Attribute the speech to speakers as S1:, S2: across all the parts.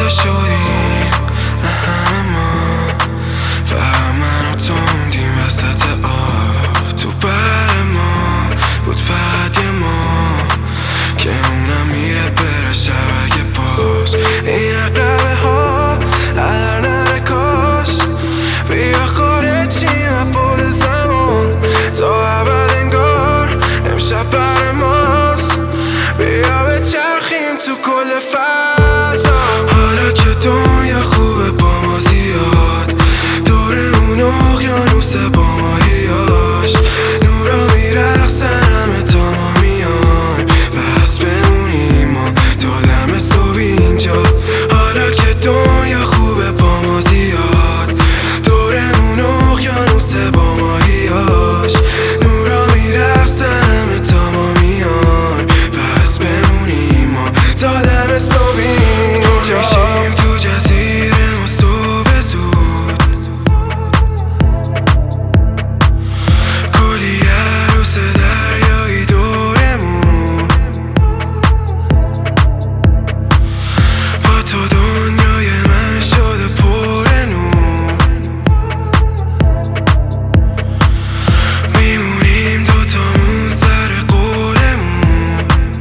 S1: جدا شدیم همه ما، فقط من و تو موندیم وسط آب. تو بر ما بود فقط یه ما که اونم میره بره شبکه باز. این اقربه ها هر نره کاش بیا خارجیم از بود زمان تا اول انگار امشب بر ماست. بیا بچرخیم تو کل فضا. حالا که دنیا خوبه با ما زیاد، دورمون اقیانوس با ماهیاش، نورا میرقصن همه تا ما میایم، بس بمونیم ما تا دم صبح اینجا. حالا که دنیا خوبه با ما زیاد، دورمون اقیانوس با ماهیاش، نورا میرقصن همه تا ما میایم، بس بمونیم ما تا دم صبح اینجا. میشیم تو جزیره ما صبح زود، کلی عروس دریایی دورمون، با تو دنیای من شده پر نور. میمونیم دوتامون سر قولمون،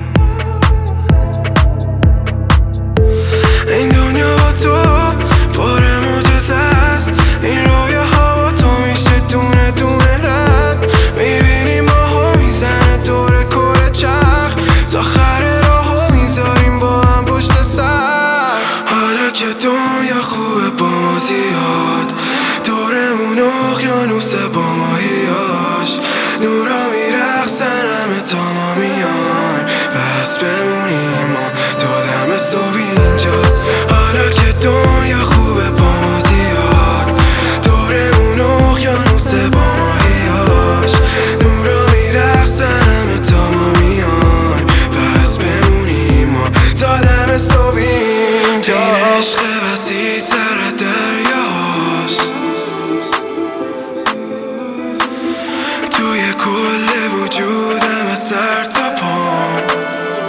S1: این دنیا با تو پر معجزه است. این رویاها با تو میشه دونه دونه رد. میبینیم ماهو میزنه دور کره چرخ، تا آخر راهو میذاریم با هم پشت سر. حالا که دنیا خوبه با ما زیاد، دورمون اقیانوس با ماهیاش، نورا میرقصن همه تا ما میایم، بس بمونیم ما تا دم صبح اینجا. حالا که دنیا خوبه با ما زیاد، دورمون اقیانوس با ماهیاش، نورا میرقصن همه تا ما میایم، بس بمونیم ما تا دم صبح اینجا. این عشق وسیع تر دریاست، توی کل وجودم از سر تا پام.